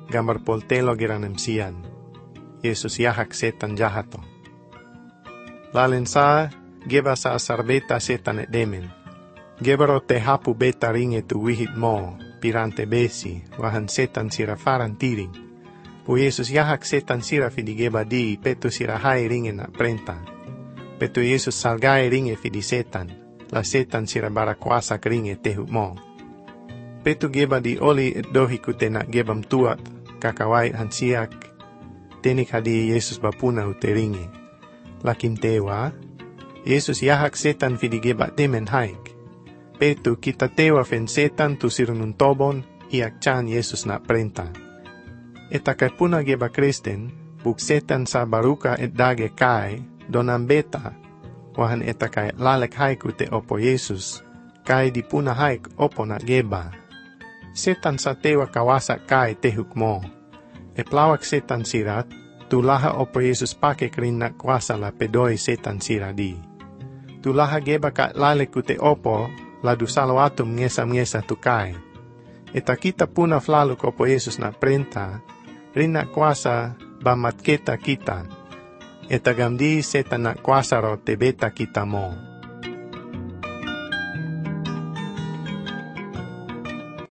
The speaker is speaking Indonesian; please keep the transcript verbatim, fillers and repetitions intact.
gambar poltelo giranem sian. Yesus yahak setan jahato. Lalen sa geba sa sarbeta setan et demen. Gebaro te hapu beta ringe tu wihit mo, pirante besi, wahan setan sira faran tiring. Pu Yesus yahak setan sira fidi geba di, petu sira hai ringe na prenta. Petu Yesus salgai ringe fidi setan, la setan sira bara kuasa ringe tehu mo. Petu geba di oli et dohi kute na gebam tuat, kakawai hansiak, tenik hadi Yesus bapuna ute ringe. Lakin tewa, Yesus yahak setan fidi geba demen haik. Petu kita tewa fen setan tu sirunun tobon iak chan Yesus na prenta. Eta kai puna geba Kristen, buk setan sa baruka et dage kai, donam beta, wahan eta kai lalek haiku te opo Yesus, kai di puna haik opo na geba. Setan sa tewa kawasa kai tehuk mo. E plawak setan sirat, tu laha opo Yesus pake krin na kuasa la pedoi setan siradi. Tu laha geba ka lalek ku te opo, ladu salawatum ngesa-ngesa tukai. Eta kita puna flalu kopo Yesus na prenta, rin na kuasa bamat kita kita. Eta gamdi setan na kuasa ro te beta kita mo.